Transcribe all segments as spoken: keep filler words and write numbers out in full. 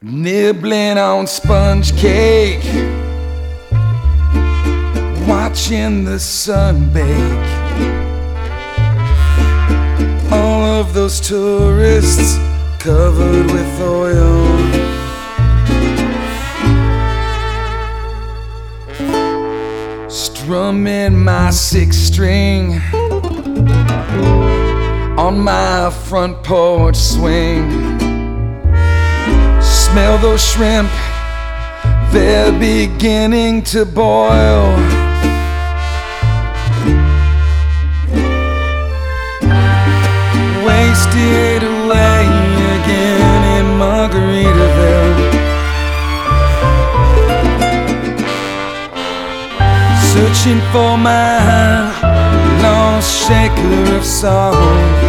Nibbling on sponge cake, watching the sun bake. All of those tourists covered with oil, strumming my six string on my front porch swing. Smell those shrimp, they're beginning to boil. Wasted away again in Margaritaville, searching for my lost shaker of salt.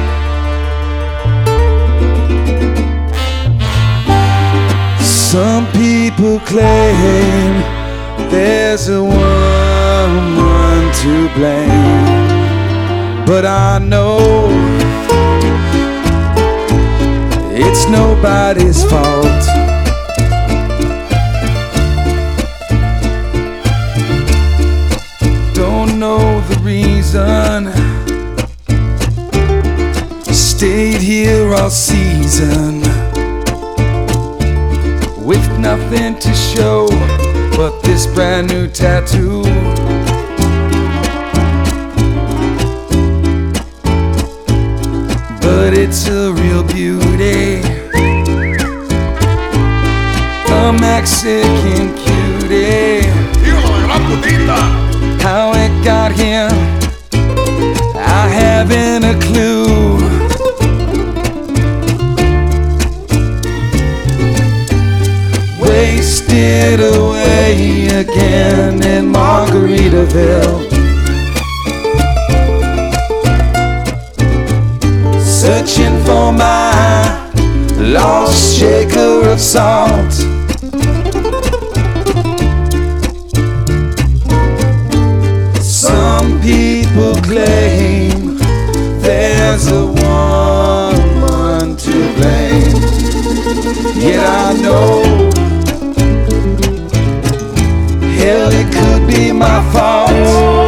Some people claim there's a woman to blame, but I know it's nobody's fault. Don't know the reason, stayed here all season with nothing to show but this brand new tattoo. But it's a real beauty, a Mexican cutie. How it got here, I haven't a clue. Wasted away again in Margaritaville, searching for my lost shaker of salt. Some people claim there's a woman to blame, yet I know hell, it could be my fault.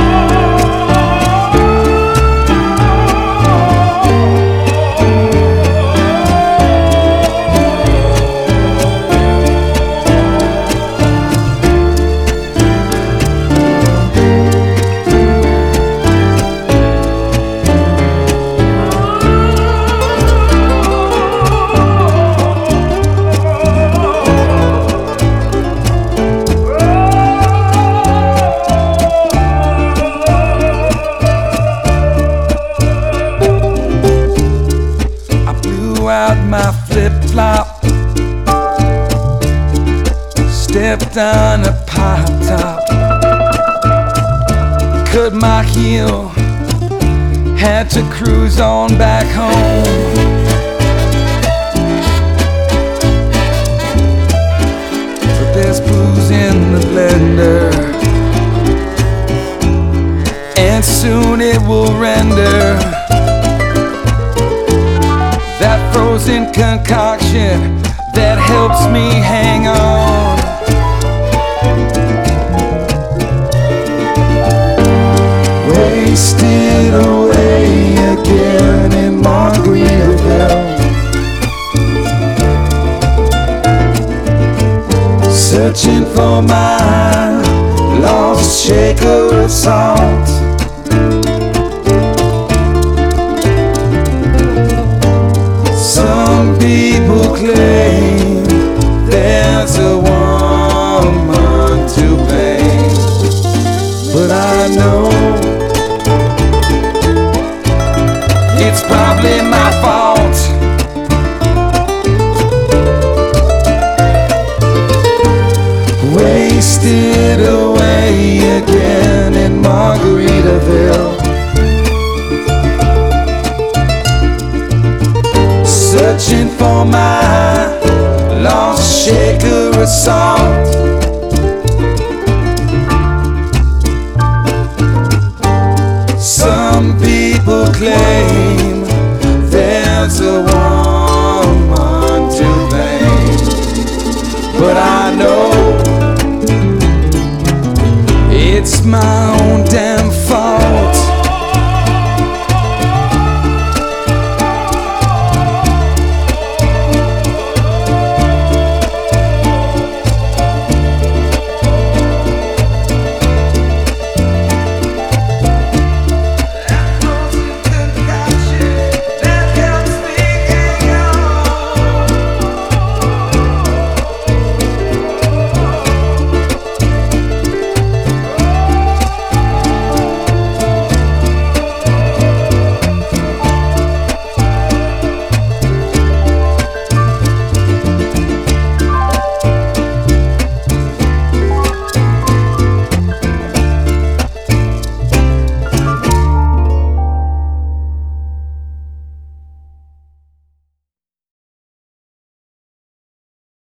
Out my flip-flop, stepped on a pop top, cut my heel, had to cruise on back home. But there's booze in the blender, and soon it will render that frozen concoction that helps me hang on. Wasted away again in Margaritaville, searching for my lost shaker of salt. Some people claim there's a woman to blame, but I know it's probably my fault. Wasted away again in Margaritaville, searching for my lost shaker of salt. Some people claim there's a woman to blame, my own damn